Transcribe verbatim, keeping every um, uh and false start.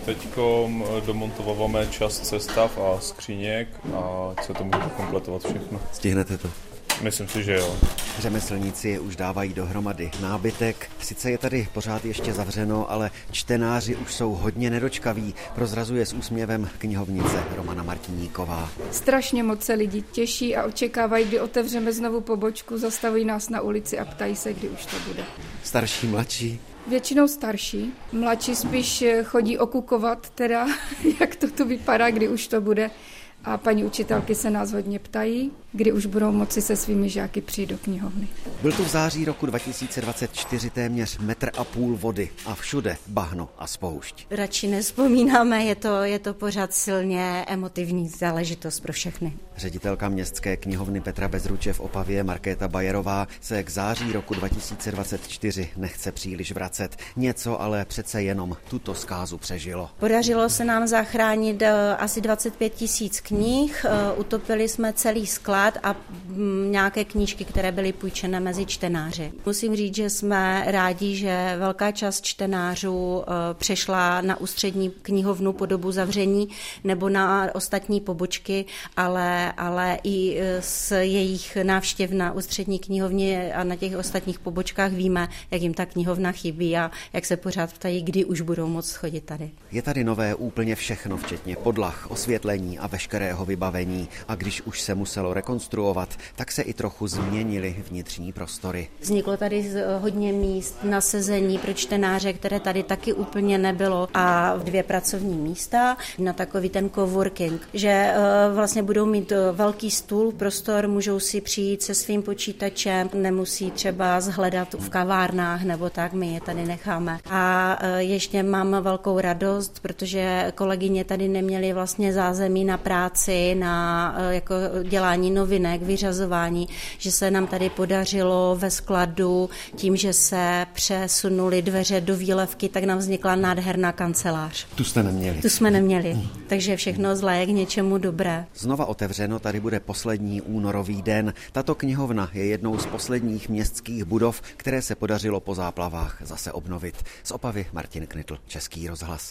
Teďko domontováváme část sestav a skříněk a se to může kompletovat všechno. Stihnete to? Myslím si, že jo. Řemeslníci už dávají dohromady nábytek. Sice je tady pořád ještě zavřeno, ale čtenáři už jsou hodně nedočkaví, prozrazuje s úsměvem knihovnice Romana Martiníková. Strašně moc se lidi těší a očekávají, kdy otevřeme znovu pobočku, zastavují nás na ulici a ptají se, kdy už to bude. Starší, mladší? Většinou starší. Mladší spíš chodí okukovat, teda, jak to tu vypadá, kdy už to bude. A paní učitelky se nás hodně ptají, kdy už budou moci se svými žáky přijít do knihovny. Byl tu v září roku dva tisíce dvacet čtyři téměř metr a půl vody a všude bahno a spoušť. Radši nevzpomínáme, je to, je to pořád silně emotivní záležitost pro všechny. Ředitelka městské knihovny Petra Bezruče v Opavě Markéta Bajerová se k září roku dva tisíce dvacet čtyři nechce příliš vracet. Něco ale přece jenom tuto zkázu přežilo. Podařilo se nám zachránit asi dvacet pět tisíc knih, utopili jsme celý sklad a nějaké knížky, které byly půjčené mezi čtenáři. Musím říct, že jsme rádi, že velká část čtenářů přešla na ústřední knihovnu po dobu zavření nebo na ostatní pobočky, ale, ale i z jejich návštěv na ústřední knihovně a na těch ostatních pobočkách víme, jak jim ta knihovna chybí a jak se pořád ptají, kdy už budou moct chodit tady. Je tady nové úplně všechno, včetně podlah, osvětlení a veškerého vybavení. A když už se muselo rekonstruovat, tak se i trochu změnily vnitřní prostory. Vzniklo tady hodně míst na sezení pro čtenáře, které tady taky úplně nebylo, a dvě pracovní místa na takový ten coworking, že vlastně budou mít velký stůl, prostor, můžou si přijít se svým počítačem, nemusí třeba zhledat v kavárnách nebo tak, my je tady necháme. A ještě mám velkou radost, protože kolegyně tady neměly vlastně zázemí na práci, na jako dělání novinek, vyřazování, že se nám tady podařilo ve skladu tím, že se přesunuly dveře do výlevky, tak nám vznikla nádherná kancelář. Tu jste neměli. Tu jsme neměli, takže všechno zlé je k něčemu dobré. Znova otevřeno tady bude poslední únorový den. Tato knihovna je jednou z posledních městských budov, které se podařilo po záplavách zase obnovit. Z Opavy Martin Knitl, Český rozhlas.